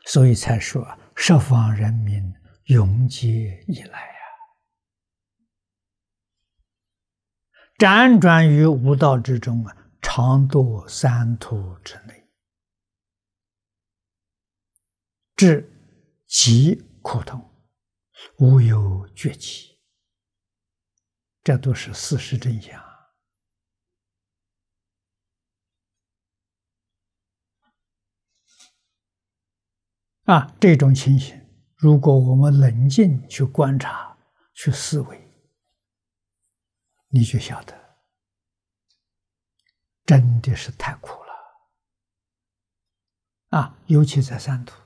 所以才说十方人民永劫以来呀，辗转于五道之中常堕三途之内，至极苦痛，无有绝期。这都是事实真相这种情形，如果我们冷静去观察、去思维，你就晓得，真的是太苦了尤其在三途，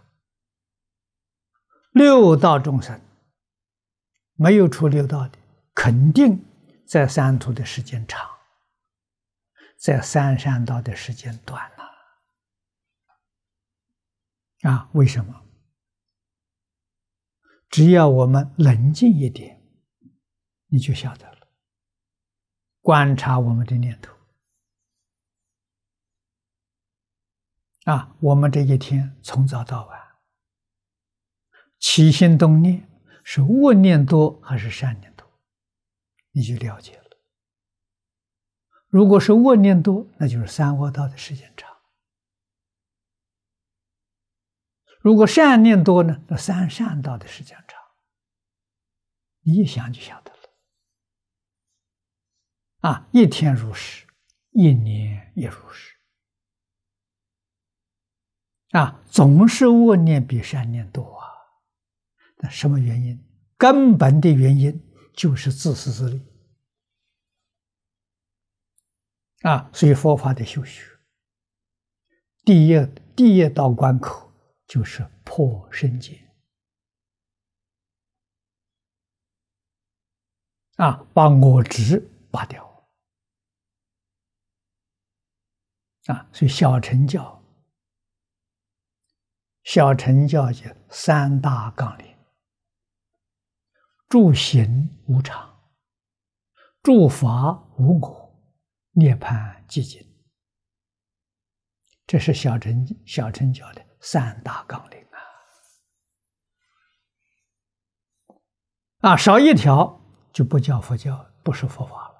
六道众生没有出六道的，肯定在三途的时间长，在三善道的时间短了为什么？只要我们冷静一点，你就晓得了。观察我们的念头我们这一天从早到晚，起心动念是恶念多还是善念多，你就了解了。如果是恶念多，那就是三恶道的时间长；如果善念多呢，那三善道的时间长。你一想就晓得了一天如是，一年也如是总是恶念比善念多那什么原因？根本的原因就是自私自利所以佛法的修学，第一道关口就是破身见把我执拔掉所以小乘教就三大纲领：住行无常，住法无我，涅槃寂静。这是小乘教的三大纲领少一条就不叫佛教，不是佛法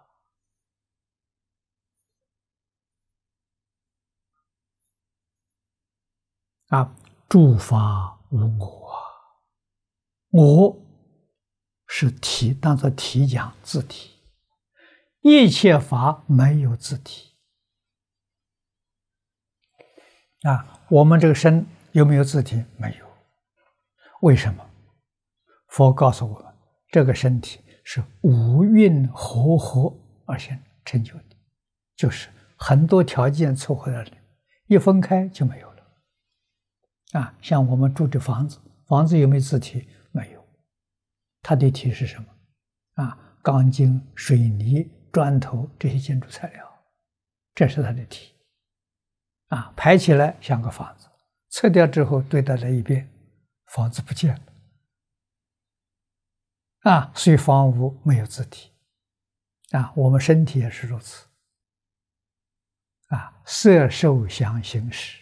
了住法无我我是体，当作体讲自体，一切法没有自体我们这个身有没有自体？没有。为什么？佛告诉我们，这个身体是五蕴和合而成就的，就是很多条件凑合在里面，一分开就没有了像我们住的房子有没有自体？没有。它的体是什么钢筋、水泥、砖头这些建筑材料，这是它的体排起来像个房子，拆掉之后堆到了一边，房子不见了所以房屋没有自体我们身体也是如此色受想行识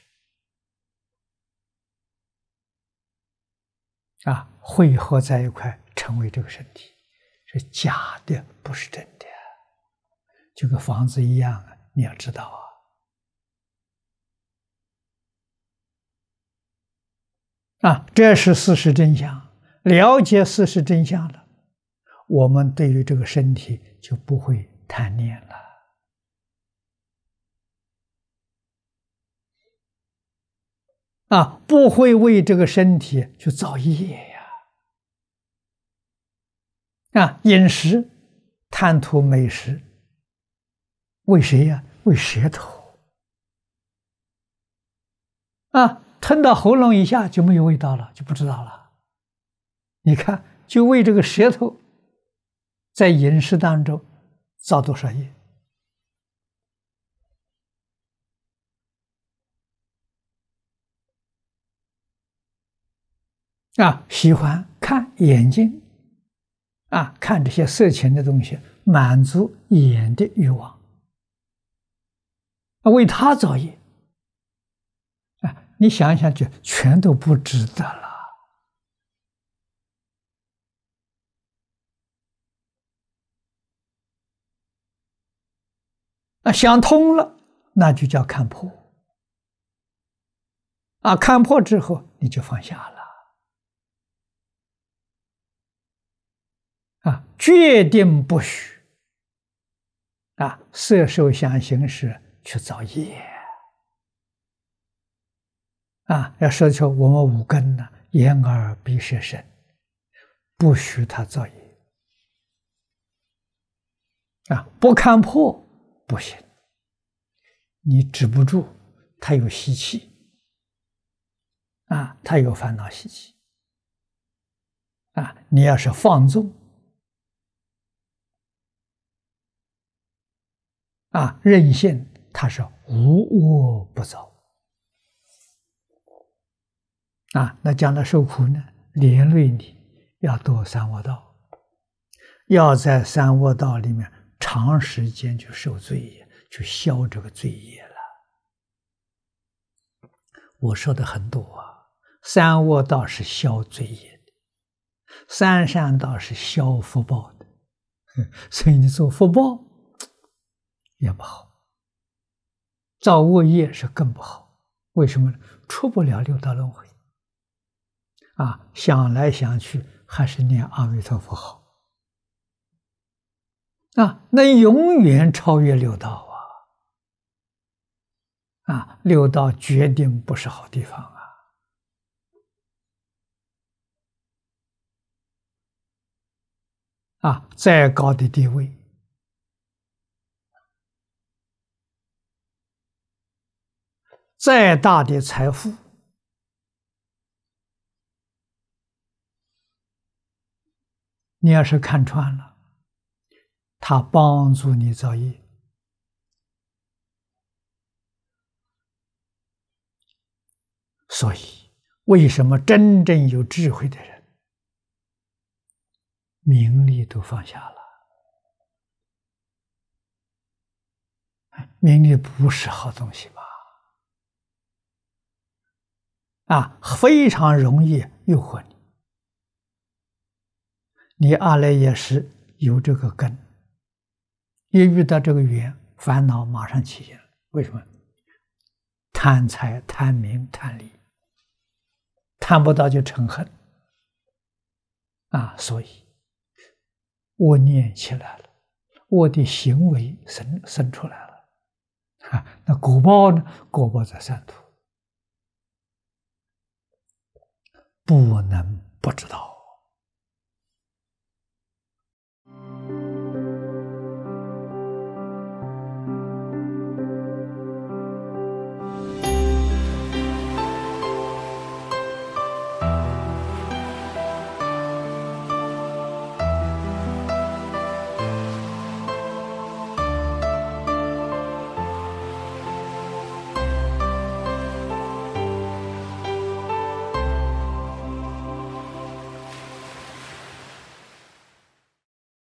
汇合在一块成为这个身体，是假的，不是真的就跟房子一样你要知道这是事实真相。了解事实真相了，我们对于这个身体就不会贪念了不会为这个身体去造业饮食贪图美食，为谁呀？为舌头吞到喉咙以下就没有味道了，就不知道了。你看，就为这个舌头在饮食当中造多少业喜欢看眼睛看这些色情的东西，满足眼的欲望为他造业你想一想，就全都不值得了。想通了，那就叫看破。看破之后，你就放下了。决定不许色受想行识去造业。要说出我们五根呢，眼耳鼻舌身，不许他造业。不看破不行，你止不住，他有习气他有烦恼习气你要是放纵任性，他是无恶不造那讲到受苦呢，连累你要堕三恶道，要在三恶道里面长时间去受罪业，去消这个罪业了。我说的很多三恶道是消罪业的，三善道是消福报的，所以你做福报也不好，造恶业是更不好。为什么呢？出不了六道轮回想来想去还是念阿弥陀佛好能永远超越六道六道决定不是好地方再高的地位，再大的财富，你要是看穿了，他帮助你造业。所以为什么真正有智慧的人名利都放下了？名利不是好东西吧？非常容易诱惑你。你阿赖耶识有这个根，一遇到这个缘，烦恼马上起现了。为什么？贪财、贪名、贪利，贪不到就嗔恨所以恶念起来了，恶的行为生出来了那果报呢？果报在三途，不能不知道